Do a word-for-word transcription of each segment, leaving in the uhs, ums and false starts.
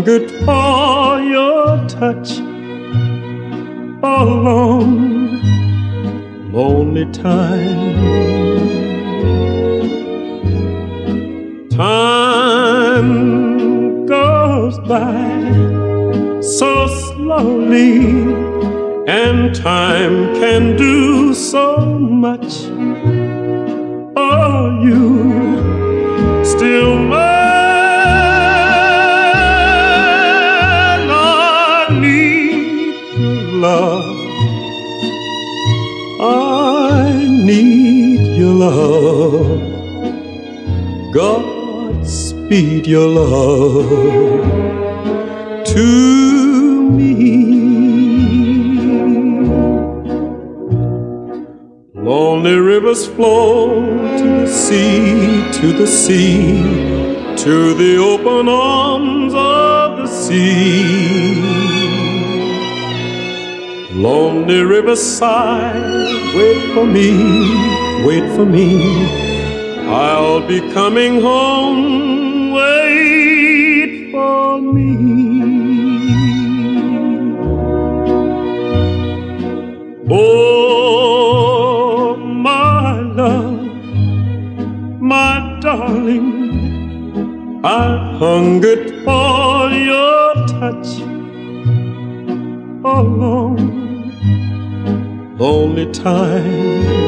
hungered for your touch a long, lonely time. Time goes by so slowly, and time can do so much. Oh, you still mine. I need your love. I need your love. Godspeed your love to me. Lonely rivers flow to the sea, to the sea, to the open arms of the sea. Lonely rivers sigh, wait for me, wait for me. I'll be coming home, wait for me. Oh, my love, my darling, I hungered for your touch a long, lonely time.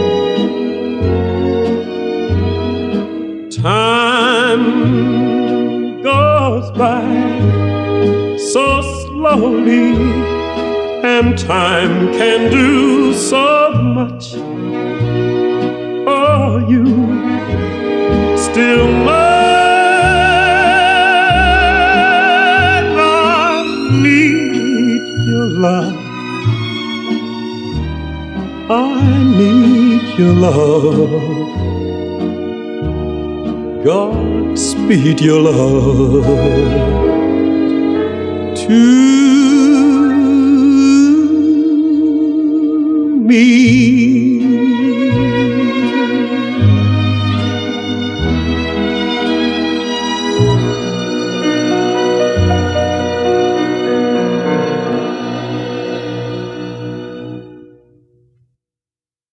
Time goes by so slowly, and time can do so much. Oh, you still mine. I need your love. I need your love. Godspeed your love to me.